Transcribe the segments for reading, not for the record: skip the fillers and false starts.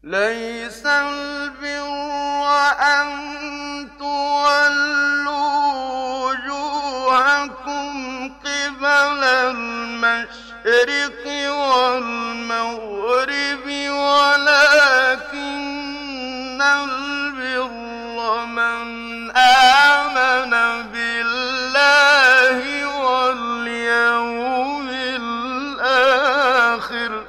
ليس البر أن تولوا وجوهكم قبل المشرق والمغرب ولكن البر من آمن بالله واليوم الآخر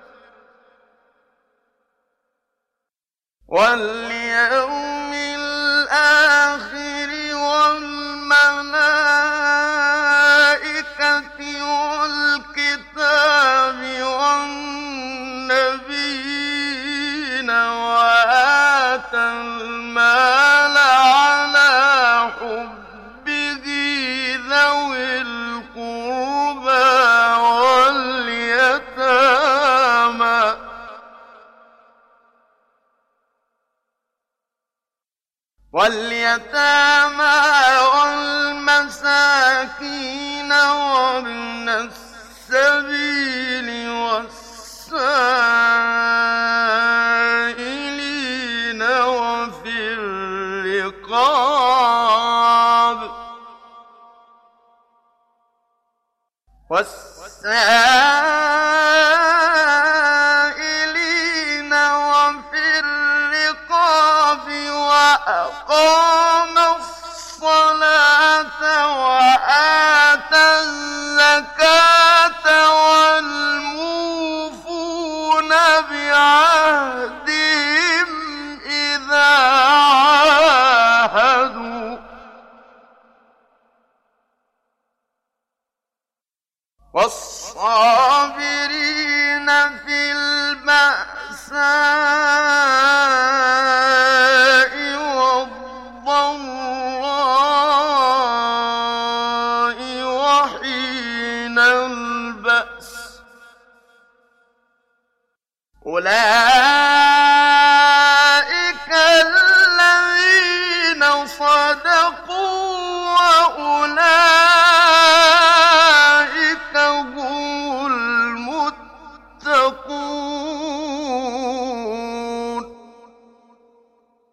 والملائكة والكتاب والنبيين وآتى المال على حبه ذوي القربى واليتامى والمساكين وابن السبيل والسائلين وفي الرقاب وأقام الصلاة وآتى الزكاة والموفون بعهدهم إذا عاهدوا والصابرين في البأساء